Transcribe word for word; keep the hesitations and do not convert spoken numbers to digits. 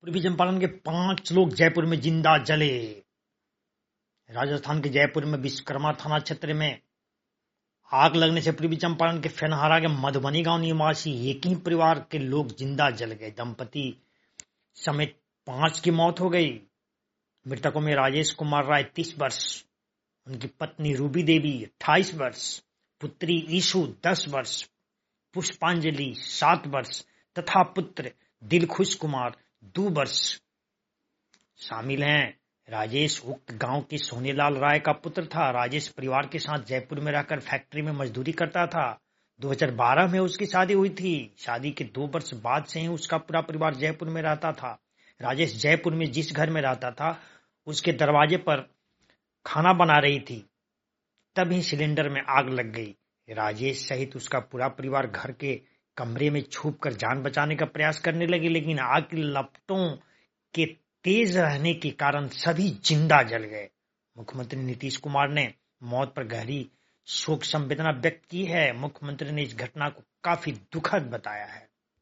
पूर्वी चंपारण के पांच लोग जयपुर में जिंदा जले। राजस्थान के जयपुर में विश्वकर्मा थाना क्षेत्र में आग लगने से पूर्वी चंपारण के फेनहारा के मधुबनी गांव निवासी एक ही परिवार के लोग जिंदा जल गए। दंपति समेत पांच की मौत हो गई। मृतकों में राजेश कुमार राय तीस वर्ष, उनकी पत्नी रूबी देवी अट्ठाईस वर्ष, पुत्री ईशु दस वर्ष, पुष्पांजलि सात वर्ष तथा पुत्र दिलखुश कुमार दो वर्ष शामिल हैं। राजेश उक्त गांव के सोनेलाल राय का पुत्र था। राजेश परिवार के साथ जयपुर में रहकर फैक्ट्री में मजदूरी करता था। दो हज़ार बारह में उसकी शादी हुई थी। शादी के दो वर्ष बाद से ही उसका पूरा परिवार जयपुर में रहता था। राजेश जयपुर में जिस घर में रहता था उसके दरवाजे पर खाना बना रही थी, तभी सिलेंडर में आग लग गई। राजेश सहित उसका पूरा परिवार घर के कमरे में छुप कर जान बचाने का प्रयास करने लगे, लेकिन आग की लपटों के तेज रहने के कारण सभी जिंदा जल गए। मुख्यमंत्री नीतीश कुमार ने मौत पर गहरी शोक संवेदना व्यक्त की है। मुख्यमंत्री ने इस घटना को काफी दुखद बताया है।